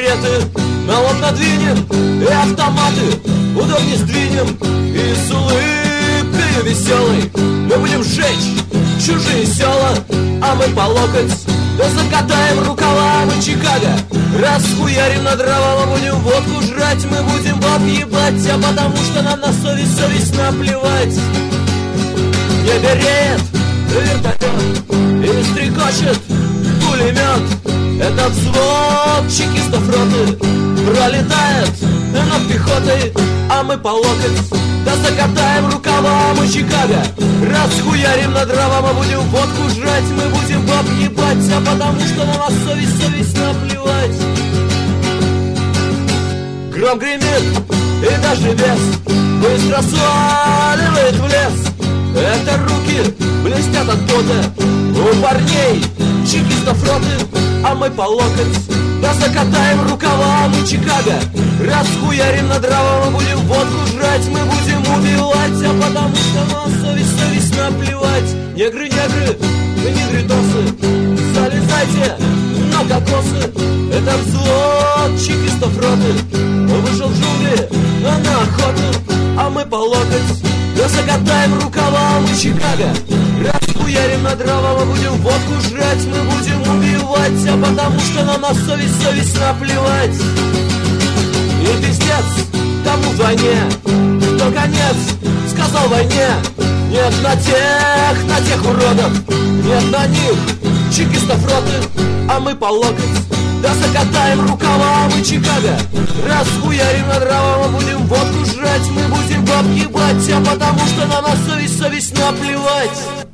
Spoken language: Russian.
береты на лоб надвинем, и автоматы удобнее сдвинем, и с улыбкой веселой мы будем сжечь чужие села, а мы по локоть да закатаем рукава, мы Чикаго расхуярим на дрова, мы будем водку жрать, мы будем баб ебать, а потому что нам на совесть наплевать. Не берет вертолет и стрекочет пулемет, это взвод чекистов роты пролетает над пехотой, а мы по локоть да закатаем рукава, мы Чикаго расхуярим на дрова, мы будем водку жрать, мы будем баб ебать, а потому что на совесть наплевать. Гром гремит и даже бес быстро сваливает в лес, это руки блестят от пота у парней чекистов роты, а мы по локоть да закатаем рукава, мы Чикаго расхуярим на дрова, мы будем водку жрать, мы будем убивать, а потому что на совесть наплевать. Негры, негритосы, залезайте на кокосы, это взвод чекистов роты вышел в джунгли на охоту, а мы по локоть да закатаем рукава, мы Чикаго расхуярим на дрова, мы будем водку жрать, мы будем убивать, а потому что нам на совесть наплевать. И пиздец тому вдвойне, кто конец сказал войне. Нет на тех уродов, нет на них чекистов роты, а мы по локоть да закатаем рукава, мы Чикаго расхуярим на дрова, мы будем водку жрать, мы будем баб ебать, а потому что нам на совесть наплевать.